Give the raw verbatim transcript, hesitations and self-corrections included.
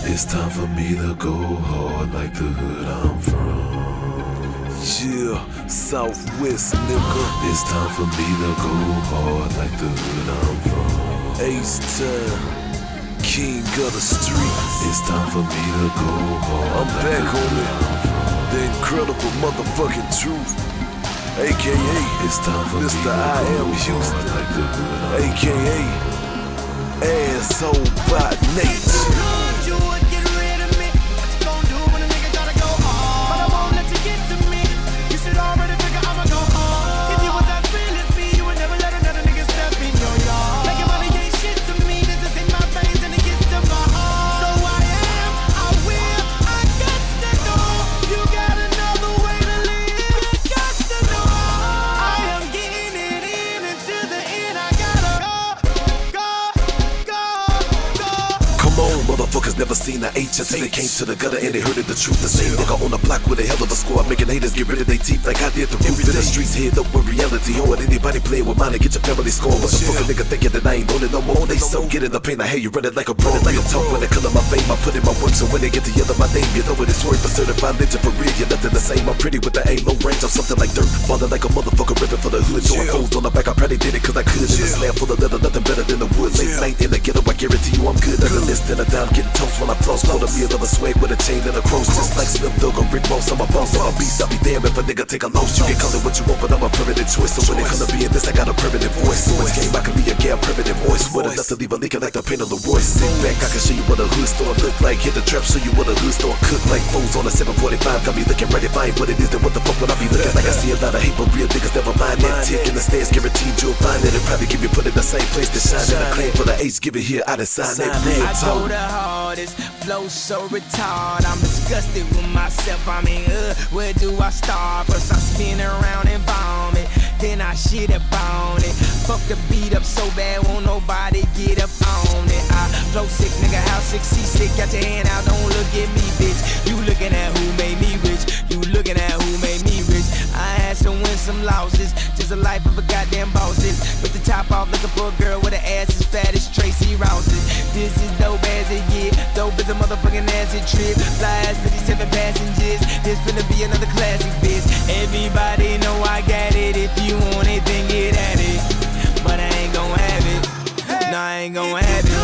It's time for me to go hard like the hood I'm from. Yeah, Southwest nigga. It's time for me to go hard like the hood I'm from. Ace Time, king of the streets. It's time for me to go hard. I'm like back on it. The incredible motherfucking truth. A K A it's time for Mister I Am Houston, like the hood, A K A asshole by nature. Motherfuckers never seen the H until they came to the gutter and they heard of the truth. The same nigga on the block with a hell of a squad, making haters get rid of their teeth like I did the roof. In the streets, head up with reality. Or anybody playing with mine and get your family score. Motherfucker nigga thinking that I ain't on it no more. They so get in the pain, I hear you run it like a pro. Real talk when they color my fame, I put in my work. So when they get to yell my name, you know it is word for certified ninja for real. You're nothing the same, I'm pretty with the A low range. I'm something like dirt, falling like a motherfucker ripping for the hood. Throwing holes on the back, I probably did it cause I could. In the slam full of leather, nothing better than the wood. Late night in the ghetto, I guarantee you I'm good. Other list than a dime, getting toast when I floss. Pull a meal of a swag with a chain and a cross. Just like Slim Dog or Rick Ross, I'm a boss, I'm a beast. I'll be damn if a nigga take a loss. You can call it what you want, but I'm a permanent choice. So when it come to being this, I got a permanent voice. So much game, I can be a damn permanent voice. With enough to leave a leaking like the paint on the Royce. Sit back, I can show you what a hood store look like. Hit the trap, show you what a hood store cook like. Foes on a seven forty-five, got me looking right if I ain't what it is. Then what the fuck would I be looking like? I see a lot of hate, but real niggas never mind that. Tick in the stands, guaranteed you'll find it. And probably give you put in the same place to shine. And a claim for the ace, give it here, I decide that real talk. I go the hardest, flow so retarded. I'm disgusted with myself, I mean, uh, where do I start? First I spin around and vomit, then I shit up on it. Fuck the beat up so bad, won't nobody get up on it. I flow sick, nigga, how sick, see sick, got your hand out, don't look at me, bitch. You looking at who made me rich, you looking at who made me rich. I had to win some losses, just a life of a goddamn bosses. With the top off, looking for a girl with an ass as fat as Tracy Rouses. This is dope as it get, dope as a motherfucking acid trip. Fly as fifty-seven passengers, this finna be another classic, bitch. Everybody know I got it, if you want it, then get at it. But I ain't gon' have it, no, I ain't gon' have it.